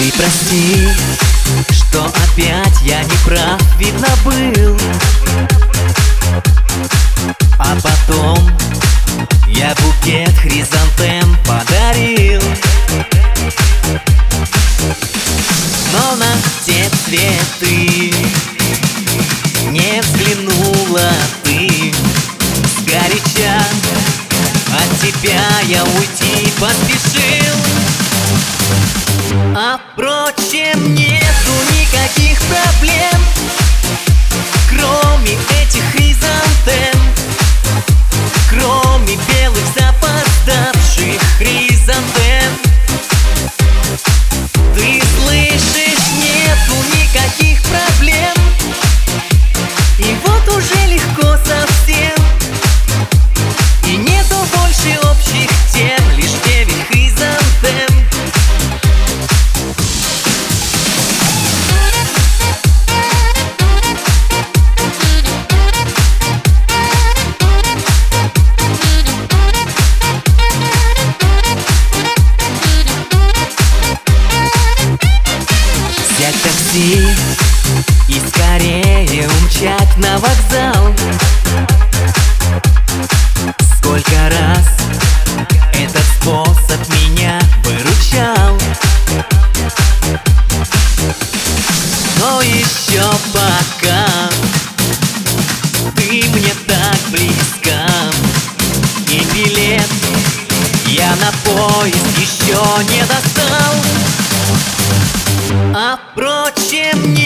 Ты прости, что опять я не прав, видно, был. А потом я букет хризантем подарил. Но на те цветы не взглянула ты сгоряча. От тебя я уйти поспешил. А впрочем, нету никаких проблем, кроме этих хризантем, кроме белых запоздавших хризантем. Ты слышишь, нету никаких проблем, и вот уже легко совсем, и нету больше общих тем, лишь 9 хризантем. Взять такси и скорее умчать на вокзал. Сколько раз этот способ меня выручал, но еще пока ты мне так близка, и билет я на поезд еще не достал. А впрочем,